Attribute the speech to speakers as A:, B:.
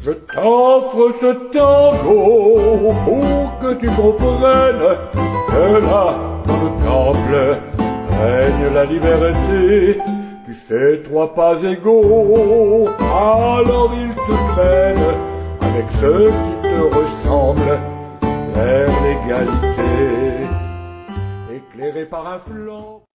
A: Je t'offre ce tango pour que tu comprennes que là, dans le temple, règne la liberté. Tu fais 3 pas égaux, alors il te mène avec ceux qui te ressemblent vers l'égalité. Éclairé par un flambeau.